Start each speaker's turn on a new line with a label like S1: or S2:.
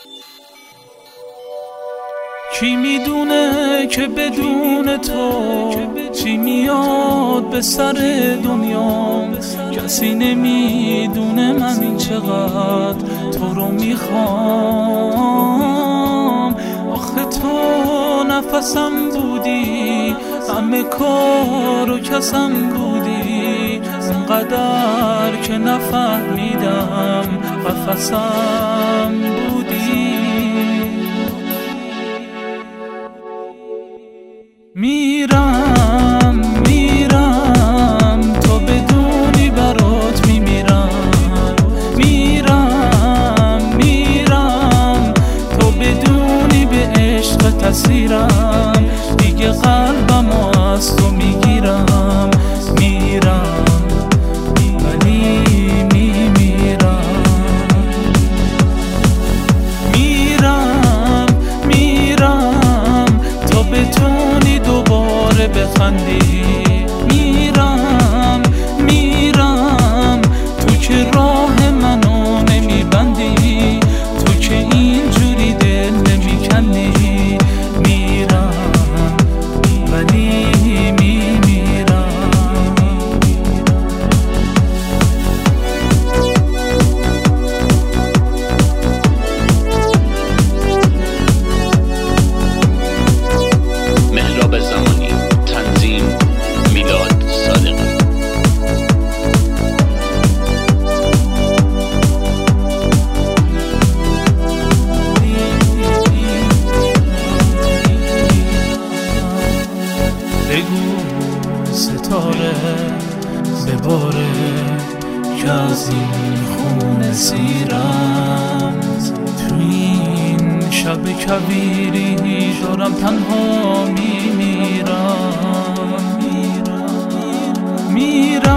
S1: کی میدونه که بدون تو چی میاد به سر دنیا؟ کسی نمیدونه من چقدر تو رو میخوام. آخه تو نفسم بودی، همه کار و کسم بودی، اونقدر که نفهمیدم قفسم بودی. میرم تو بدونی برات میمیرم. میرم تو بدونی به عشق تسیرم. دیگه قلبمو از تو میگیرم. میرم ولی میمیرم. میرم تو بتونی دوباره بخندی. میرم تو که راه منو نمیبندی، تو که اینجوری دل نمیکنی. میرم ولی میمیرم.
S2: مهراب زمانی، تنظیم میلاد صادقی.
S1: بگو ستاره بباره که از این خونه سیرم. تو این شب کبیری دارم تنها میمیرم.